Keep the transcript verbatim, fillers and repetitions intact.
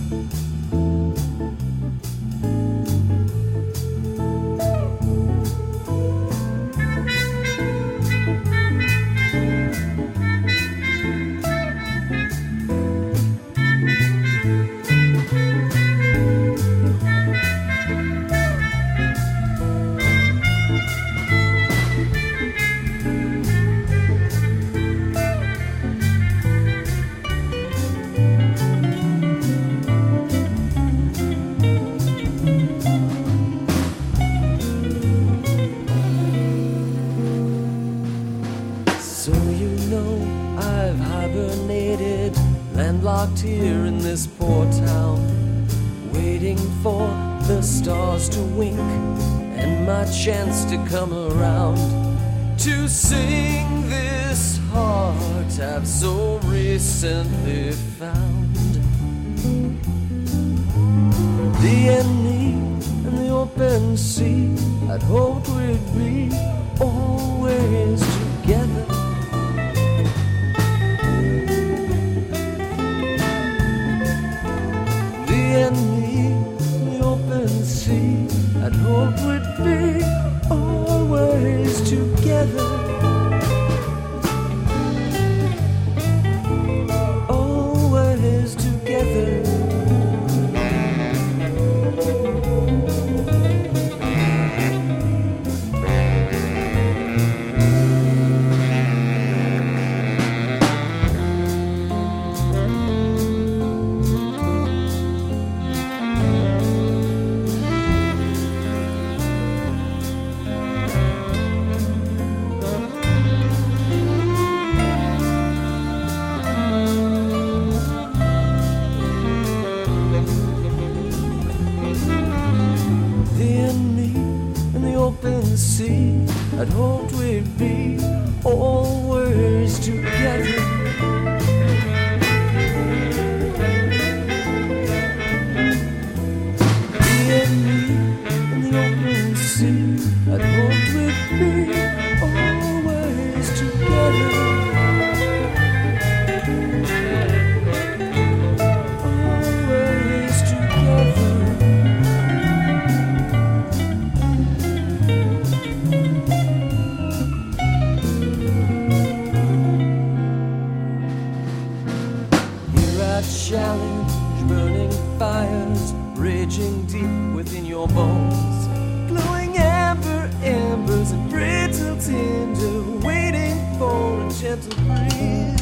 So you know I've hibernated, landlocked here in this poor town, waiting for the stars to wink and my chance to come around to sing this heart I've so recently found. The enemy and the open sea, I'd hoped we'd be always together. And me, the open sea, I'd hoped we'd be always together. Always together. Open sea, I'd hoped we'd be always together. Me and me in the open sea, I'd hoped we'd be always together. Always together. Challenge burning fires raging deep within your bones, glowing amber embers and brittle tinder, waiting for a gentle breeze.